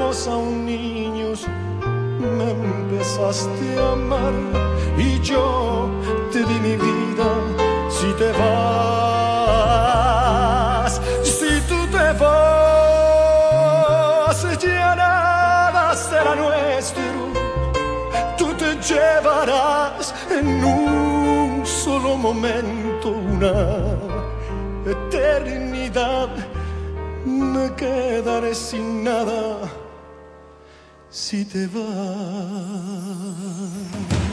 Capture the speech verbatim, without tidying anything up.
años aún niños me empezaste a amar y yo te di mi vida. Si te vas, si tú te vas, ya nada será nuestro. Tú te llevarás en un solo momento una eternidad. Me quedaré sin nada si te vas.